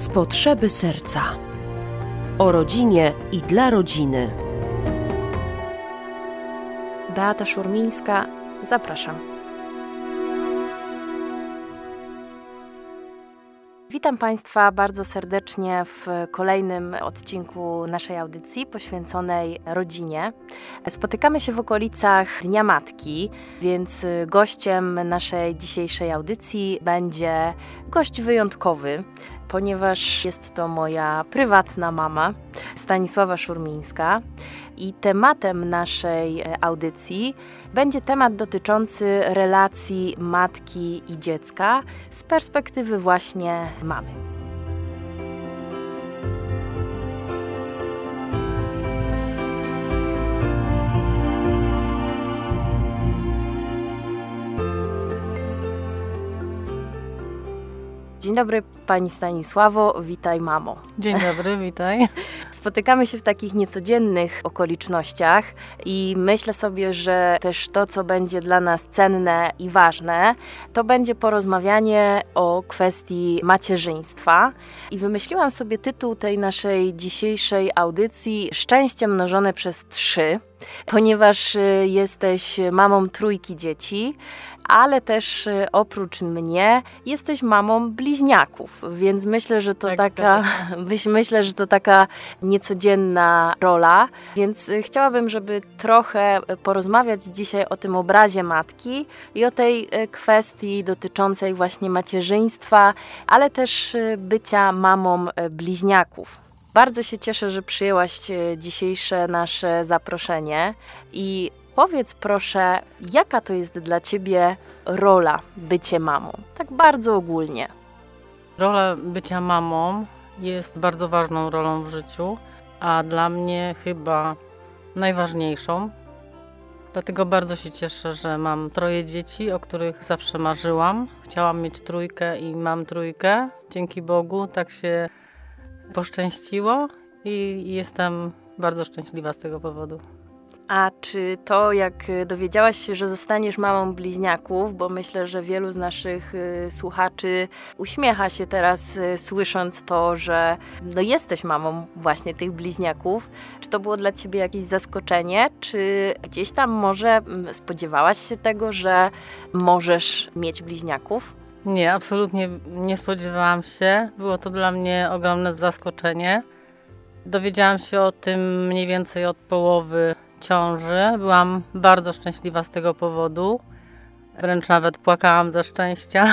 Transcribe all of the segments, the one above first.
potrzeby serca. O rodzinie i dla rodziny. Beata Szurmińska, zapraszam. Witam Państwa bardzo serdecznie w kolejnym odcinku naszej audycji poświęconej rodzinie. Spotykamy się w okolicach Dnia Matki, więc gościem naszej dzisiejszej audycji będzie gość wyjątkowy, ponieważ jest to moja prywatna mama, Stanisława Szurmińska. I tematem naszej audycji będzie temat dotyczący relacji matki i dziecka z perspektywy właśnie mamy. Dzień dobry Pani Stanisławo, witaj mamo. Dzień dobry, witaj. Spotykamy się w takich niecodziennych okolicznościach i myślę sobie, że też to, co będzie dla nas cenne i ważne, to będzie porozmawianie o kwestii macierzyństwa. I wymyśliłam sobie tytuł tej naszej dzisiejszej audycji Szczęście mnożone przez 3, ponieważ jesteś mamą 3 dzieci, ale też oprócz mnie jesteś mamą bliźniaków, więc myślę, że to taka niecodzienna rola, więc chciałabym, żeby trochę porozmawiać dzisiaj o tym obrazie matki i o tej kwestii dotyczącej właśnie macierzyństwa, ale też bycia mamą bliźniaków. Bardzo się cieszę, że przyjęłaś dzisiejsze nasze zaproszenie i powiedz proszę, jaka to jest dla Ciebie rola bycie mamą? Tak bardzo ogólnie. Rola bycia mamą jest bardzo ważną rolą w życiu, a dla mnie chyba najważniejszą. Dlatego bardzo się cieszę, że mam 3 dzieci, o których zawsze marzyłam. Chciałam mieć 3 i mam 3. Dzięki Bogu tak się poszczęściło i jestem bardzo szczęśliwa z tego powodu. A czy to, jak dowiedziałaś się, że zostaniesz mamą bliźniaków, bo myślę, że wielu z naszych słuchaczy uśmiecha się teraz słysząc to, że jesteś mamą właśnie tych bliźniaków, czy to było dla Ciebie jakieś zaskoczenie, czy gdzieś tam może spodziewałaś się tego, że możesz mieć bliźniaków? Nie, absolutnie nie spodziewałam się. Było to dla mnie ogromne zaskoczenie. Dowiedziałam się o tym mniej więcej od połowy ciąży. Byłam bardzo szczęśliwa z tego powodu. Wręcz nawet płakałam ze szczęścia,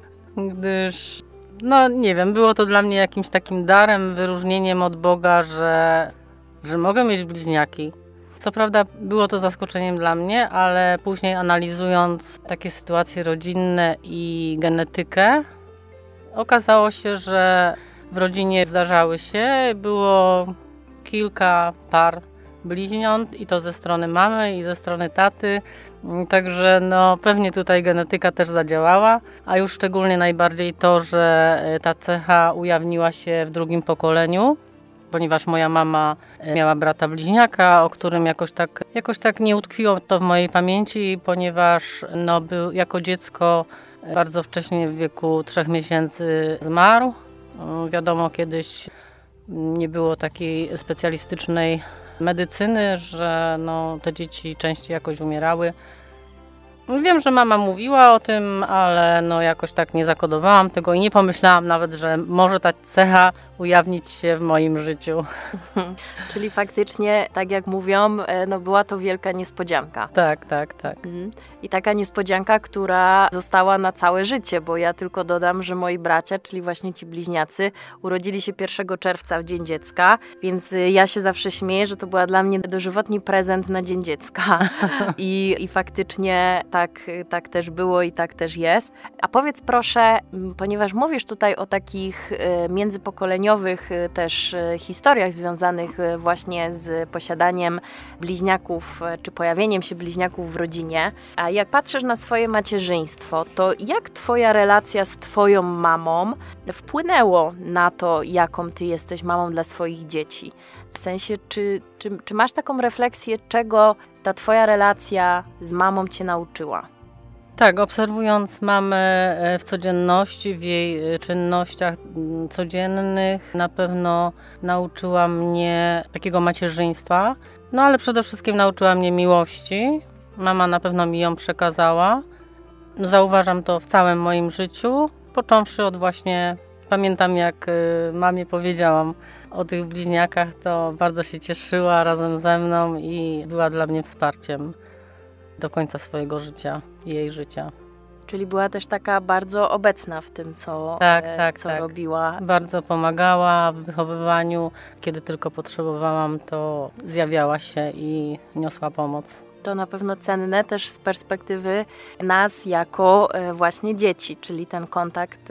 gdyż, nie wiem, było to dla mnie jakimś takim darem, wyróżnieniem od Boga, że mogę mieć bliźniaki. Co prawda było to zaskoczeniem dla mnie, ale później analizując takie sytuacje rodzinne i genetykę, okazało się, że w rodzinie zdarzały się, było kilka par bliźniąt i to ze strony mamy i ze strony taty, także pewnie tutaj genetyka też zadziałała, a już szczególnie najbardziej to, że ta cecha ujawniła się w 2. pokoleniu, ponieważ moja mama miała brata bliźniaka, o którym jakoś tak nie utkwiło to w mojej pamięci, ponieważ był jako dziecko bardzo wcześnie w wieku 3 miesięcy zmarł. Wiadomo, kiedyś nie było takiej specjalistycznej medycyny, że te dzieci częściej jakoś umierały. Wiem, że mama mówiła o tym, ale jakoś tak nie zakodowałam tego i nie pomyślałam nawet, że może ta cecha ujawnić się w moim życiu. Czyli faktycznie, tak jak mówią, była to wielka niespodzianka. Tak. I taka niespodzianka, która została na całe życie, bo ja tylko dodam, że moi bracia, czyli właśnie ci bliźniacy, urodzili się 1 czerwca w Dzień Dziecka, więc ja się zawsze śmieję, że to była dla mnie dożywotni prezent na Dzień Dziecka. I faktycznie tak też było i tak też jest. A powiedz proszę, ponieważ mówisz tutaj o takich międzypokoleniowych też historiach związanych właśnie z posiadaniem bliźniaków, czy pojawieniem się bliźniaków w rodzinie, a jak patrzysz na swoje macierzyństwo, to jak Twoja relacja z Twoją mamą wpłynęło na to, jaką Ty jesteś mamą dla swoich dzieci? W sensie, czy masz taką refleksję, czego ta Twoja relacja z mamą Cię nauczyła? Tak, obserwując mamę w codzienności, w jej czynnościach codziennych, na pewno nauczyła mnie takiego macierzyństwa, no ale przede wszystkim nauczyła mnie miłości. Mama na pewno mi ją przekazała. Zauważam to w całym moim życiu, począwszy od właśnie, pamiętam jak mamie powiedziałam o tych bliźniakach, to bardzo się cieszyła razem ze mną i była dla mnie wsparciem do końca swojego życia, jej życia. Czyli była też taka bardzo obecna w tym, co robiła. Bardzo pomagała w wychowywaniu. Kiedy tylko potrzebowałam, to zjawiała się i niosła pomoc. To na pewno cenne też z perspektywy nas jako właśnie dzieci, czyli ten kontakt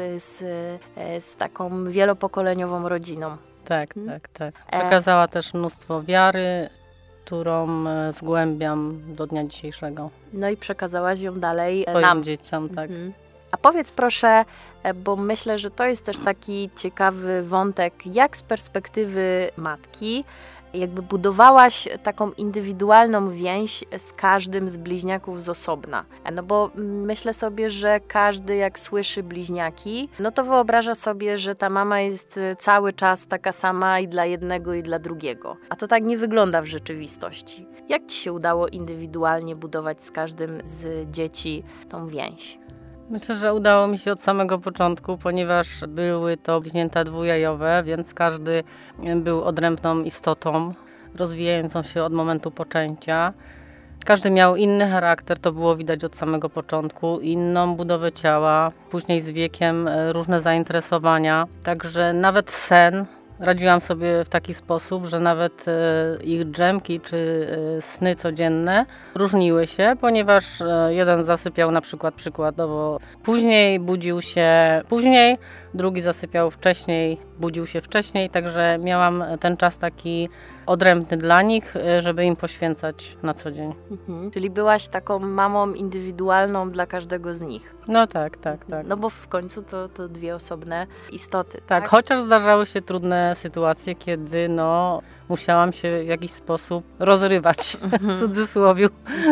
z taką wielopokoleniową rodziną. Tak. Przekazała też mnóstwo wiary, którą zgłębiam do dnia dzisiejszego. No i przekazałaś ją dalej swoim nam. dzieciom, tak. A powiedz proszę, bo myślę, że to jest też taki ciekawy wątek, jak z perspektywy matki jakby budowałaś taką indywidualną więź z każdym z bliźniaków z osobna. No bo myślę sobie, że każdy jak słyszy bliźniaki, no to wyobraża sobie, że ta mama jest cały czas taka sama i dla jednego i dla drugiego. A to tak nie wygląda w rzeczywistości. Jak ci się udało indywidualnie budować z każdym z dzieci tą więź? Myślę, że udało mi się od samego początku, ponieważ były to bliźnięta dwujajowe, więc każdy był odrębną istotą, rozwijającą się od momentu poczęcia. Każdy miał inny charakter, to było widać od samego początku, inną budowę ciała, później z wiekiem różne zainteresowania, także nawet sen radziłam sobie w taki sposób, że nawet ich drzemki czy sny codzienne różniły się, ponieważ jeden zasypiał na przykład przykładowo później, budził się później, drugi zasypiał wcześniej, budził się wcześniej, także miałam ten czas taki odrębny dla nich, żeby im poświęcać na co dzień. Czyli byłaś taką mamą indywidualną dla każdego z nich. No tak. No bo w końcu to dwie osobne istoty. Tak, chociaż zdarzały się trudne sytuacje, kiedy musiałam się w jakiś sposób rozrywać, w cudzysłowie,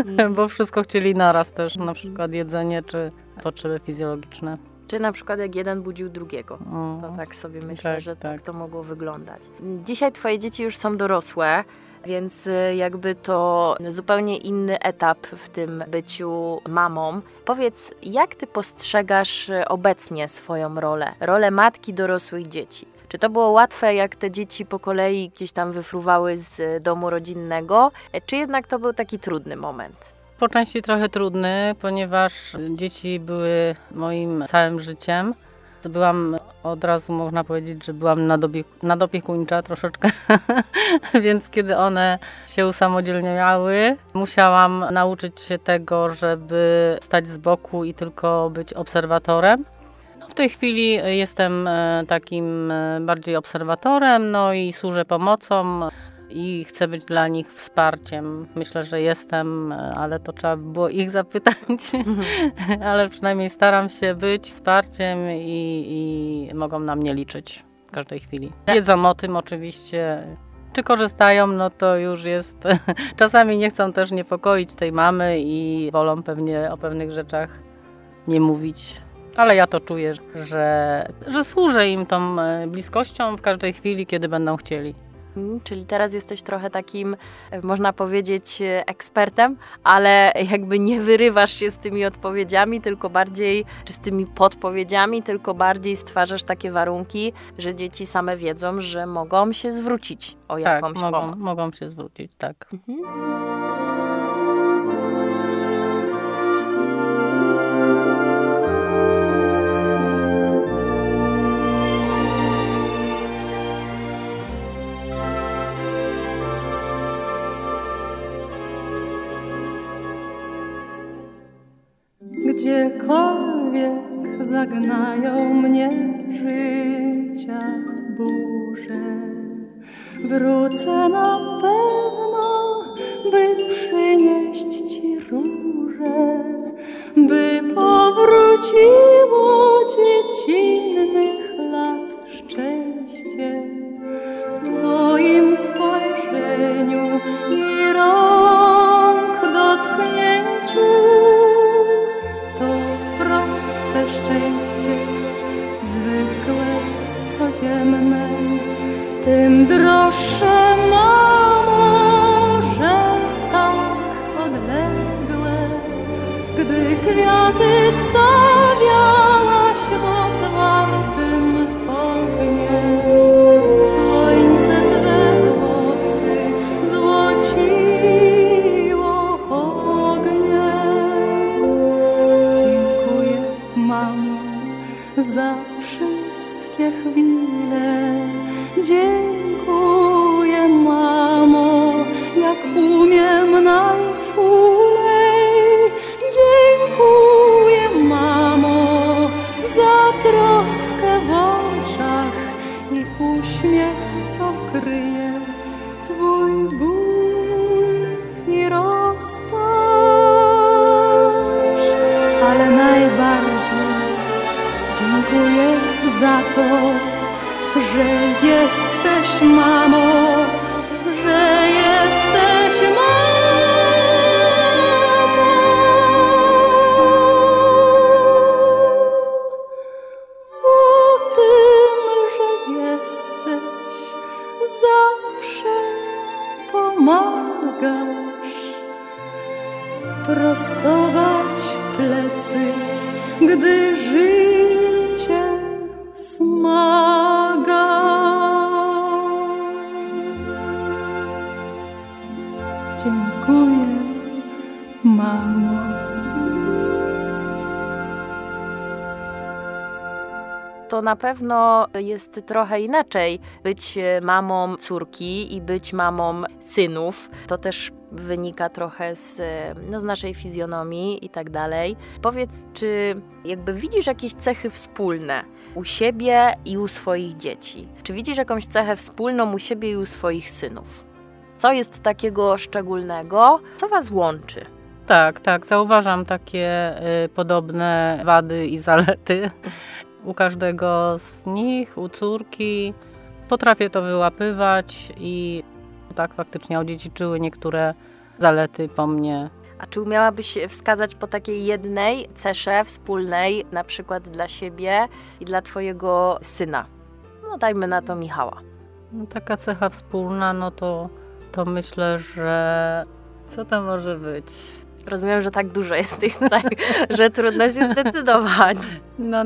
bo wszystko chcieli naraz też, na przykład jedzenie czy potrzeby fizjologiczne. Czy na przykład jak jeden budził drugiego. To tak sobie myślę, że tak to mogło wyglądać. Dzisiaj twoje dzieci już są dorosłe, więc jakby to zupełnie inny etap w tym byciu mamą. Powiedz, jak ty postrzegasz obecnie swoją rolę matki dorosłych dzieci? Czy to było łatwe, jak te dzieci po kolei gdzieś tam wyfruwały z domu rodzinnego, czy jednak to był taki trudny moment? Po części trochę trudny, ponieważ dzieci były moim całym życiem. Byłam od razu, można powiedzieć, że byłam nadopiekuńcza troszeczkę, więc kiedy one się usamodzielniały, musiałam nauczyć się tego, żeby stać z boku i tylko być obserwatorem. W tej chwili jestem takim bardziej obserwatorem, i służę pomocą. I chcę być dla nich wsparciem. Myślę, że jestem, ale to trzeba by było ich zapytać. Ale przynajmniej staram się być wsparciem i mogą na mnie liczyć w każdej chwili. Wiedzą o tym oczywiście. Czy korzystają, to już jest... Czasami nie chcą też niepokoić tej mamy i wolą pewnie o pewnych rzeczach nie mówić. Ale ja to czuję, że służę im tą bliskością w każdej chwili, kiedy będą chcieli. Czyli teraz jesteś trochę takim, można powiedzieć, ekspertem, ale jakby nie wyrywasz się z tymi odpowiedziami, tylko bardziej, czy z tymi podpowiedziami, tylko bardziej stwarzasz takie warunki, że dzieci same wiedzą, że mogą się zwrócić o jakąś pomoc. Mogą się zwrócić, tak. Gdziekolwiek zagnają mnie życia burze, wrócę na pewno, by przynieść ci róże, by powróciło dziecinnych lat szczęście w twoim spojrzeniu i rąk dotknięciu. To a ty stawiałaś w otwartym oknie. Słońce twe włosy złociło ogniem. Dziękuję, mamo, za wszystkie chwile. Dziękuję, mamo, jak umiem najczulej. Dziękuję, mamo, za troskę w oczach i uśmiech, co kryje twój ból i rozpacz. Ale najbardziej dziękuję za to, że jesteś mamą, że jesteś mamą. Bo tym, że jesteś, zawsze pomagasz prostować plecy, gdy życie smaga. Dziękuję, mamo. To na pewno jest trochę inaczej być mamą córki i być mamą synów. To też wynika trochę z naszej fizjonomii i tak dalej. Powiedz, czy jakby widzisz jakieś cechy wspólne u siebie i u swoich dzieci? Czy widzisz jakąś cechę wspólną u siebie i u swoich synów? Co jest takiego szczególnego? Co was łączy? Tak, zauważam takie podobne wady i zalety u każdego z nich, u córki. Potrafię to wyłapywać i tak faktycznie odziedziczyły niektóre zalety po mnie. A czy umiałabyś wskazać po takiej jednej cesze wspólnej, na przykład dla siebie i dla twojego syna? No dajmy na to Michała. No, taka cecha wspólna, no to myślę, że co to może być? Rozumiem, że tak dużo jest tych cech, że trudno się zdecydować. No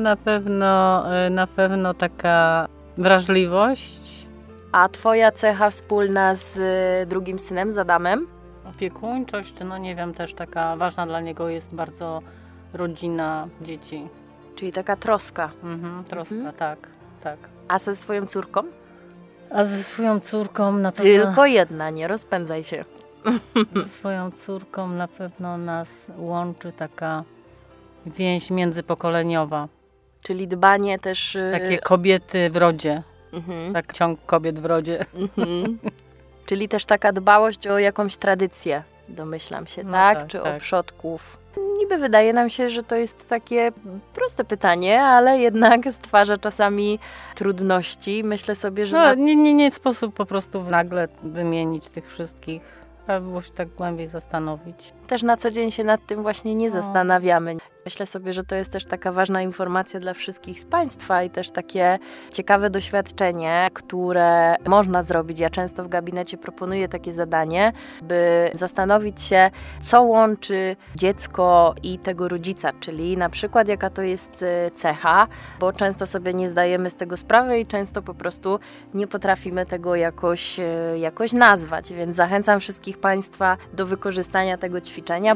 na pewno taka wrażliwość. A twoja cecha wspólna z drugim synem, z Adamem? Opiekuńczość, no nie wiem, też taka ważna dla niego jest bardzo rodzina, dzieci. Czyli taka troska. Troska, tak. A ze swoją córką? A ze swoją córką na pewno... Tylko jedna, nie rozpędzaj się. Ze swoją córką na pewno nas łączy taka więź międzypokoleniowa. Czyli dbanie też... Takie kobiety w rodzie. Tak, ciąg kobiet w rodzie. Czyli też taka dbałość o jakąś tradycję, domyślam się, tak? Czy o przodków. Niby wydaje nam się, że to jest takie proste pytanie, ale jednak stwarza czasami trudności. Myślę sobie, że... Nie sposób po prostu nagle wymienić tych wszystkich. Trzeba było się tak głębiej zastanowić. Też na co dzień się nad tym właśnie nie zastanawiamy. Myślę sobie, że to jest też taka ważna informacja dla wszystkich z Państwa i też takie ciekawe doświadczenie, które można zrobić. Ja często w gabinecie proponuję takie zadanie, by zastanowić się, co łączy dziecko i tego rodzica, czyli na przykład jaka to jest cecha, bo często sobie nie zdajemy z tego sprawy i często po prostu nie potrafimy tego jakoś nazwać, więc zachęcam wszystkich Państwa do wykorzystania tego ćwiczenia.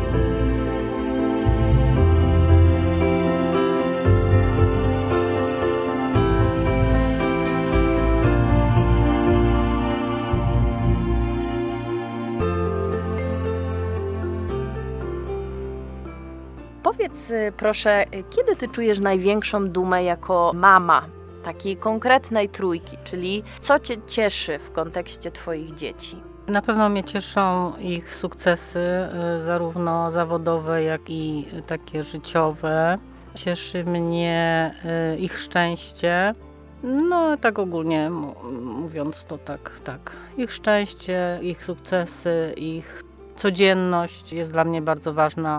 Powiedz proszę, kiedy ty czujesz największą dumę jako mama takiej konkretnej trójki, czyli co cię cieszy w kontekście twoich dzieci? Na pewno mnie cieszą ich sukcesy, zarówno zawodowe, jak i takie życiowe. Cieszy mnie ich szczęście. No tak ogólnie mówiąc to tak. Ich szczęście, ich sukcesy, ich codzienność jest dla mnie bardzo ważna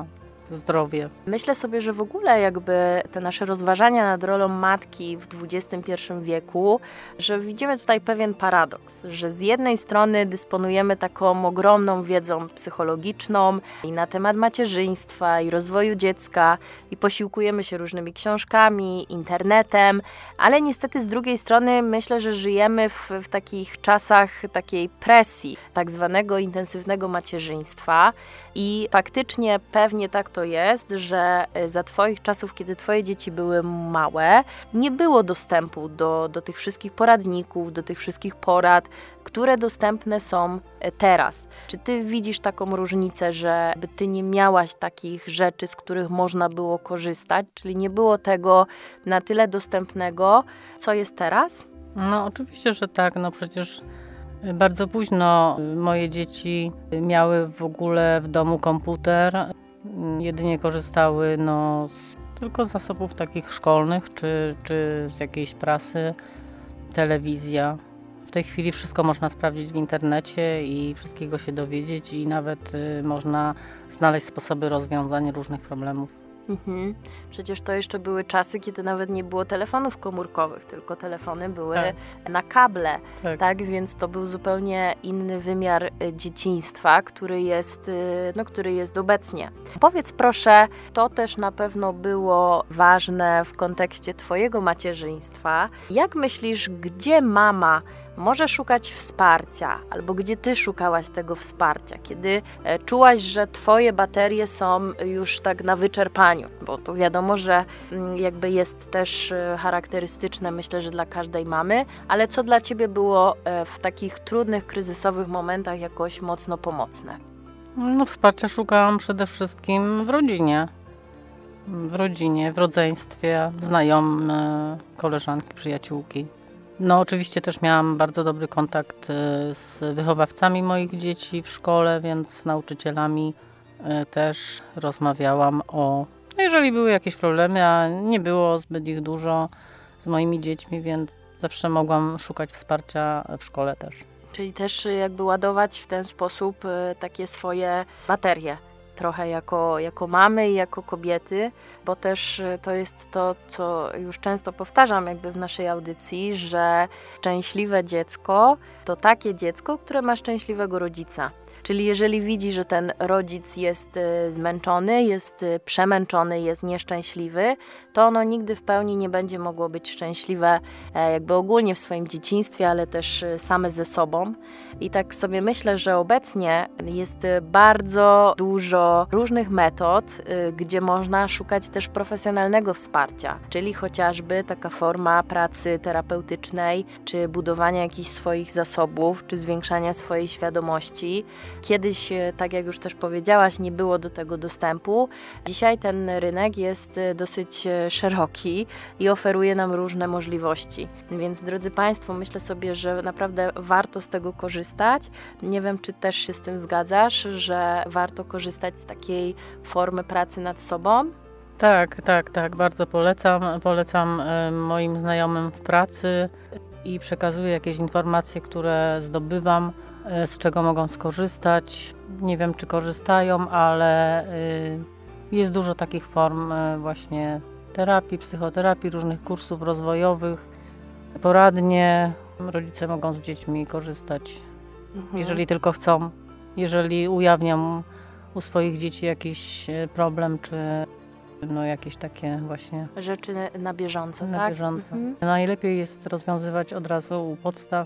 zdrowie. Myślę sobie, że w ogóle jakby te nasze rozważania nad rolą matki w XXI wieku, że widzimy tutaj pewien paradoks, że z jednej strony dysponujemy taką ogromną wiedzą psychologiczną i na temat macierzyństwa i rozwoju dziecka i posiłkujemy się różnymi książkami, internetem, ale niestety z drugiej strony myślę, że żyjemy w takich czasach takiej presji, tak zwanego intensywnego macierzyństwa i faktycznie pewnie tak to jest, że za Twoich czasów, kiedy Twoje dzieci były małe, nie było dostępu do tych wszystkich poradników, do tych wszystkich porad, które dostępne są teraz. Czy Ty widzisz taką różnicę, że Ty nie miałaś takich rzeczy, z których można było korzystać, czyli nie było tego na tyle dostępnego, co jest teraz? No oczywiście, że tak. No przecież bardzo późno moje dzieci miały w ogóle w domu komputer. Jedynie korzystały tylko z zasobów takich szkolnych, czy z jakiejś prasy, telewizja. W tej chwili wszystko można sprawdzić w internecie i wszystkiego się dowiedzieć i nawet można znaleźć sposoby rozwiązania różnych problemów. Przecież to jeszcze były czasy, kiedy nawet nie było telefonów komórkowych, tylko telefony były na kable, tak? Więc to był zupełnie inny wymiar dzieciństwa, który jest obecnie. Powiedz proszę, to też na pewno było ważne w kontekście Twojego macierzyństwa. Jak myślisz, gdzie mama może szukać wsparcia, albo gdzie Ty szukałaś tego wsparcia, kiedy czułaś, że Twoje baterie są już tak na wyczerpaniu, bo to wiadomo, że jakby jest też charakterystyczne, myślę, że dla każdej mamy, ale co dla Ciebie było w takich trudnych, kryzysowych momentach jakoś mocno pomocne? No wsparcia szukałam przede wszystkim w rodzinie, w rodzeństwie, znajome, koleżanki, przyjaciółki. No oczywiście też miałam bardzo dobry kontakt z wychowawcami moich dzieci w szkole, więc z nauczycielami też rozmawiałam jeżeli były jakieś problemy, a nie było zbyt ich dużo z moimi dziećmi, więc zawsze mogłam szukać wsparcia w szkole też. Czyli też jakby ładować w ten sposób takie swoje baterie. Trochę jako mamy i jako kobiety, bo też to jest to, co już często powtarzam jakby w naszej audycji, że szczęśliwe dziecko to takie dziecko, które ma szczęśliwego rodzica. Czyli jeżeli widzi, że ten rodzic jest zmęczony, jest przemęczony, jest nieszczęśliwy, to ono nigdy w pełni nie będzie mogło być szczęśliwe jakby ogólnie w swoim dzieciństwie, ale też same ze sobą. I tak sobie myślę, że obecnie jest bardzo dużo różnych metod, gdzie można szukać też profesjonalnego wsparcia, czyli chociażby taka forma pracy terapeutycznej, czy budowania jakichś swoich zasobów, czy zwiększania swojej świadomości. Kiedyś, tak jak już też powiedziałaś, nie było do tego dostępu. Dzisiaj ten rynek jest dosyć szeroki i oferuje nam różne możliwości. Więc drodzy Państwo, myślę sobie, że naprawdę warto z tego korzystać. Nie wiem, czy też się z tym zgadzasz, że warto korzystać z takiej formy pracy nad sobą? Tak. Bardzo polecam. Polecam moim znajomym w pracy i przekazuję jakieś informacje, które zdobywam, z czego mogą skorzystać. Nie wiem, czy korzystają, ale jest dużo takich form właśnie terapii, psychoterapii, różnych kursów rozwojowych, poradnie. Rodzice mogą z dziećmi korzystać, jeżeli tylko chcą. Jeżeli ujawniam u swoich dzieci jakiś problem, czy jakieś takie właśnie rzeczy na bieżąco, na tak? bieżąco. Najlepiej jest rozwiązywać od razu u podstaw,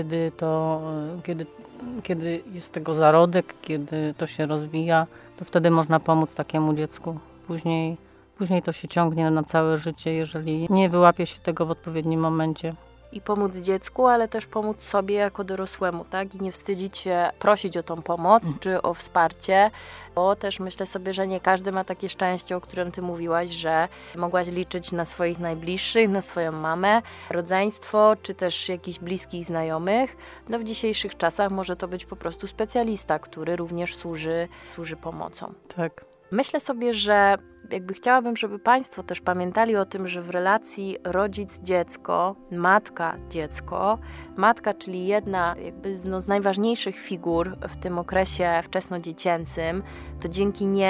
kiedy jest tego zarodek, kiedy to się rozwija, to wtedy można pomóc takiemu dziecku. Później to się ciągnie na całe życie, jeżeli nie wyłapie się tego w odpowiednim momencie. I pomóc dziecku, ale też pomóc sobie jako dorosłemu, tak? I nie wstydzić się prosić o tą pomoc, czy o wsparcie, bo też myślę sobie, że nie każdy ma takie szczęście, o którym Ty mówiłaś, że mogłaś liczyć na swoich najbliższych, na swoją mamę, rodzeństwo, czy też jakichś bliskich znajomych. W dzisiejszych czasach może to być po prostu specjalista, który również służy pomocą. Tak. Myślę sobie, że jakby chciałabym, żeby Państwo też pamiętali o tym, że w relacji rodzic-dziecko, matka-dziecko, matka, czyli jedna jakby z najważniejszych figur w tym okresie wczesnodziecięcym, to dzięki niej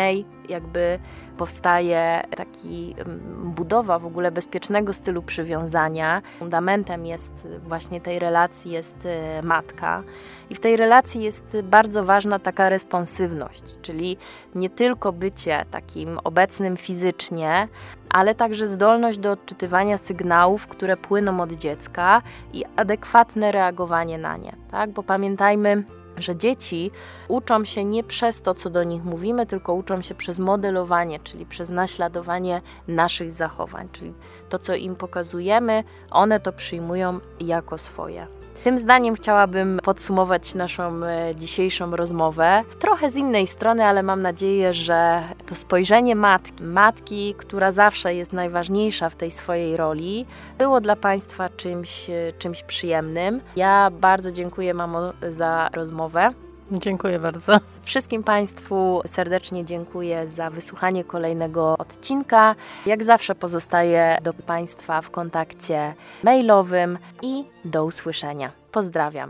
jakby powstaje taki budowa w ogóle bezpiecznego stylu przywiązania. Fundamentem jest właśnie tej relacji jest matka. I w tej relacji jest bardzo ważna taka responsywność, czyli nie tylko bycie takim obecnym fizycznie, ale także zdolność do odczytywania sygnałów, które płyną od dziecka i adekwatne reagowanie na nie. Tak? Bo pamiętajmy, że dzieci uczą się nie przez to, co do nich mówimy, tylko uczą się przez modelowanie, czyli przez naśladowanie naszych zachowań, czyli to, co im pokazujemy, one to przyjmują jako swoje. Tym zdaniem chciałabym podsumować naszą dzisiejszą rozmowę. Trochę z innej strony, ale mam nadzieję, że to spojrzenie matki, która zawsze jest najważniejsza w tej swojej roli, było dla Państwa czymś przyjemnym. Ja bardzo dziękuję, mamo, za rozmowę. Dziękuję bardzo. Wszystkim Państwu serdecznie dziękuję za wysłuchanie kolejnego odcinka. Jak zawsze pozostaję do Państwa w kontakcie mailowym i do usłyszenia. Pozdrawiam.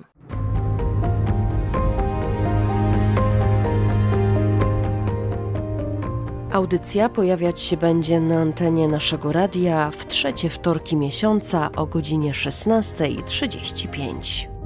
Audycja pojawiać się będzie na antenie naszego radia w 3 wtorki miesiąca o godzinie 16:35.